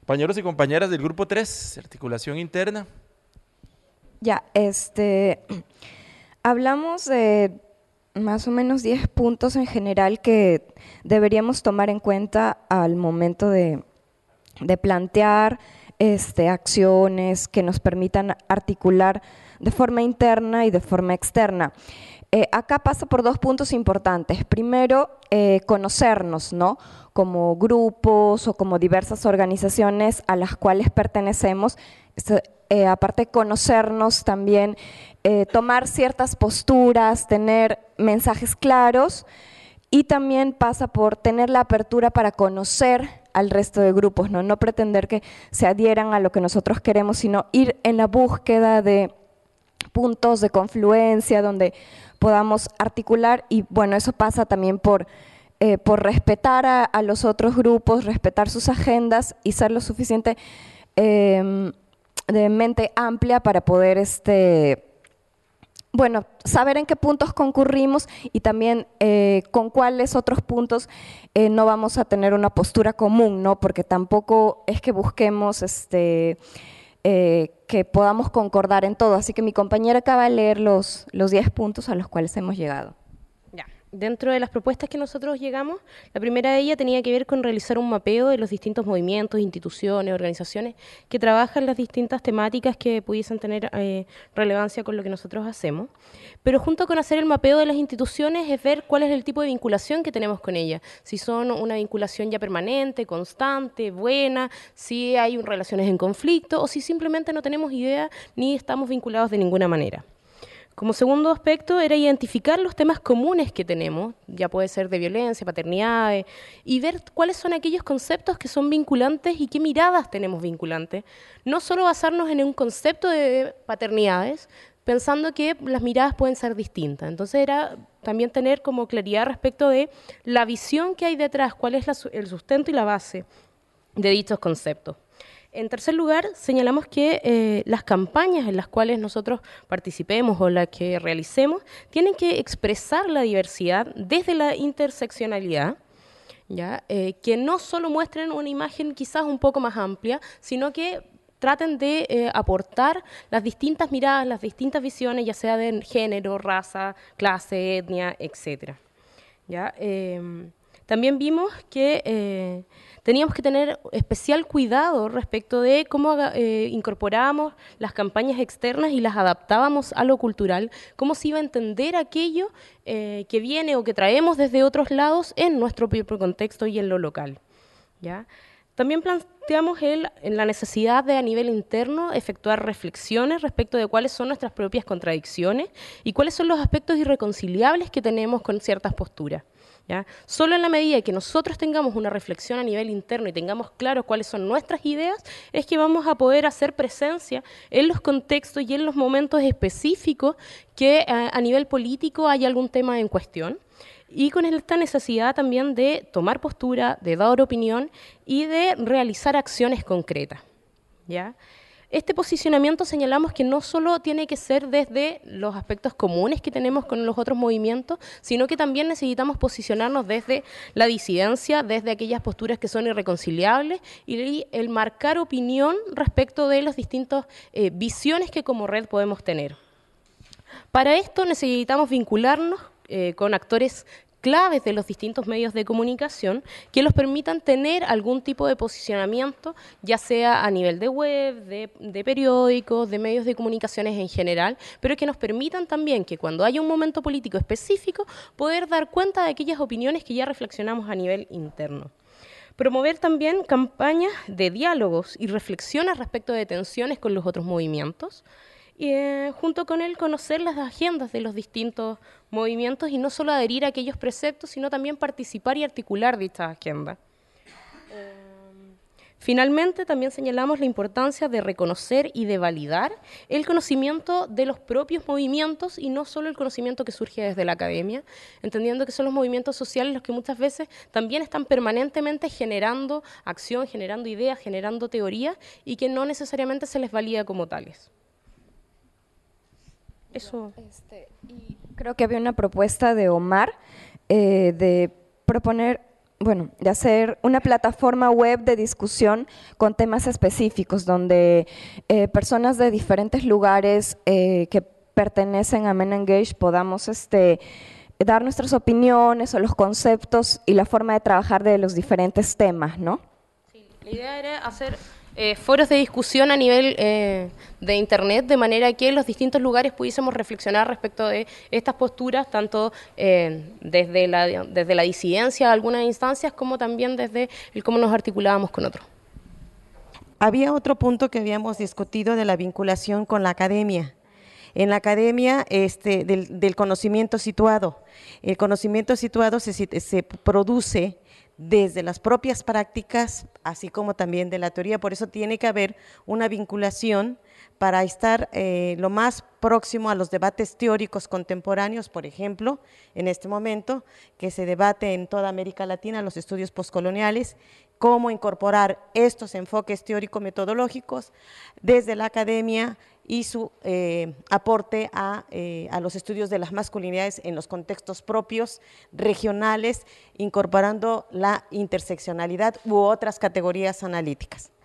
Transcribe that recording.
Compañeros y compañeras del grupo 3, articulación interna. Ya, hablamos de más o menos 10 puntos en general que deberíamos tomar en cuenta al momento de plantear acciones que nos permitan articular de forma interna y de forma externa. Acá pasa por dos puntos importantes. Primero, conocernos, ¿no? Como grupos o como diversas organizaciones a las cuales pertenecemos. Aparte de conocernos también, tomar ciertas posturas, tener mensajes claros, y también pasa por tener la apertura para conocer al resto de grupos, ¿no? No pretender que se adhieran a lo que nosotros queremos, sino ir en la búsqueda de puntos de confluencia donde podamos articular, y bueno, eso pasa también por respetar a los otros grupos, respetar sus agendas y ser lo suficiente de mente amplia para poder bueno, saber en qué puntos concurrimos y también con cuáles otros puntos no vamos a tener una postura común, ¿no? Porque tampoco es que busquemos que podamos concordar en todo. Así que mi compañera acaba de leer los 10 puntos a los cuales hemos llegado. Ya. Dentro de las propuestas que nosotros llegamos, la primera de ellas tenía que ver con realizar un mapeo de los distintos movimientos, instituciones, organizaciones que trabajan las distintas temáticas que pudiesen tener relevancia con lo que nosotros hacemos. Pero junto con hacer el mapeo de las instituciones es ver cuál es el tipo de vinculación que tenemos con ellas. Si son una vinculación ya permanente, constante, buena, si hay relaciones en conflicto o si simplemente no tenemos idea ni estamos vinculados de ninguna manera. Como segundo aspecto era identificar los temas comunes que tenemos, ya puede ser de violencia, paternidades, y ver cuáles son aquellos conceptos que son vinculantes y qué miradas tenemos vinculantes. No solo basarnos en un concepto de paternidades, pensando que las miradas pueden ser distintas. Entonces era también tener como claridad respecto de la visión que hay detrás, cuál es el sustento y la base de dichos conceptos. En tercer lugar, señalamos que las campañas en las cuales nosotros participemos o las que realicemos tienen que expresar la diversidad desde la interseccionalidad, ¿ya? Que no solo muestren una imagen quizás un poco más amplia, sino que traten de aportar las distintas miradas, las distintas visiones, ya sea de género, raza, clase, etnia, etc. ¿Ya? También vimos que teníamos que tener especial cuidado respecto de cómo incorporábamos las campañas externas y las adaptábamos a lo cultural, cómo se iba a entender aquello que viene o que traemos desde otros lados en nuestro propio contexto y en lo local, ¿ya? También planteamos en la necesidad de, a nivel interno, efectuar reflexiones respecto de cuáles son nuestras propias contradicciones y cuáles son los aspectos irreconciliables que tenemos con ciertas posturas, ¿ya? Solo en la medida que nosotros tengamos una reflexión a nivel interno y tengamos claro cuáles son nuestras ideas, es que vamos a poder hacer presencia en los contextos y en los momentos específicos que a nivel político hay algún tema en cuestión. Y con esta necesidad también de tomar postura, de dar opinión y de realizar acciones concretas, ¿ya? Este posicionamiento señalamos que no solo tiene que ser desde los aspectos comunes que tenemos con los otros movimientos, sino que también necesitamos posicionarnos desde la disidencia, desde aquellas posturas que son irreconciliables y el marcar opinión respecto de las distintas visiones que como red podemos tener. Para esto necesitamos vincularnos con actores claves de los distintos medios de comunicación que los permitan tener algún tipo de posicionamiento, ya sea a nivel de web, de periódicos, de medios de comunicaciones en general, pero que nos permitan también que cuando haya un momento político específico poder dar cuenta de aquellas opiniones que ya reflexionamos a nivel interno. Promover también campañas de diálogos y reflexiones respecto de tensiones con los otros movimientos, y junto con él conocer las agendas de los distintos movimientos y no solo adherir a aquellos preceptos, sino también participar y articular dichas agendas. Finalmente, también señalamos la importancia de reconocer y de validar el conocimiento de los propios movimientos y no solo el conocimiento que surge desde la academia, entendiendo que son los movimientos sociales los que muchas veces también están permanentemente generando acción, generando ideas, generando teorías y que no necesariamente se les valida como tales. Eso. Y creo que había una propuesta de Omar de proponer bueno, de hacer una plataforma web de discusión con temas específicos, donde personas de diferentes lugares que pertenecen a Men Engage podamos dar nuestras opiniones o los conceptos y la forma de trabajar de los diferentes temas, ¿no? Sí, la idea era hacer foros de discusión a nivel de Internet, de manera que los distintos lugares pudiésemos reflexionar respecto de estas posturas, tanto desde la disidencia de algunas instancias, como también desde el cómo nos articulábamos con otros. Había otro punto que habíamos discutido de la vinculación con la academia. En la academia del conocimiento situado. El conocimiento situado se produce desde las propias prácticas, así como también de la teoría, por eso tiene que haber una vinculación para estar lo más próximo a los debates teóricos contemporáneos, por ejemplo, en este momento, que se debate en toda América Latina, los estudios postcoloniales, cómo incorporar estos enfoques teórico-metodológicos desde la academia y su aporte a los estudios de las masculinidades en los contextos propios, regionales, incorporando la interseccionalidad u otras categorías analíticas.